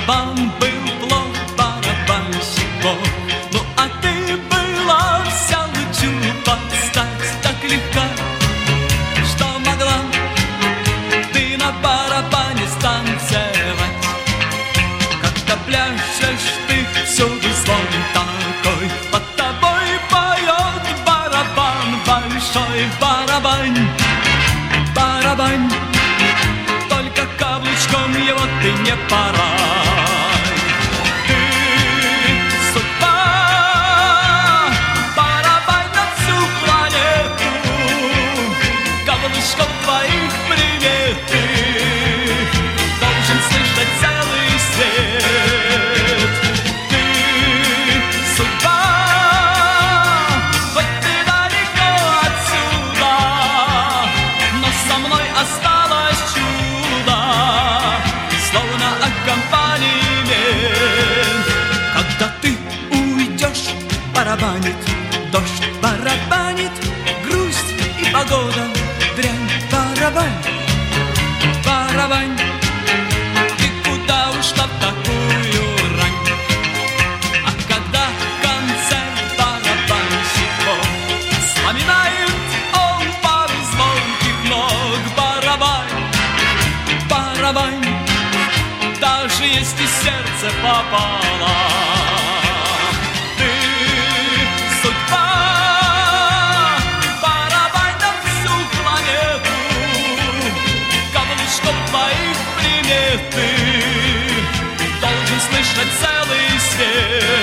Барабан был плох, барабанщик бог. Ну а ты была вся лучу под стать, так легка, что могла ты на барабане станцевать. Когда пляшешь ты, всюду звон такой, под тобой поет барабан, большой барабан, барабан. Только каблучком его ты не порай. Ты судьба, барабан на всю планету, каблучком твоих приметы должен слышать целый свет. Ты судьба, хоть ты далеко отсюда, но со мной осталось чудо, словно аккомпанемент. Когда ты уйдешь, барабанит дождь, барабанит грусть и погода, дрянь, барабан, барабан. Ты куда ушла в такую рань? А когда концерт барабанщиков вспоминает он пару звонких ног, барабан, барабан. Даже если сердце пополам, ты судьба, барабан на всю планету, каблучком твоих приметы должен слышать целый свет.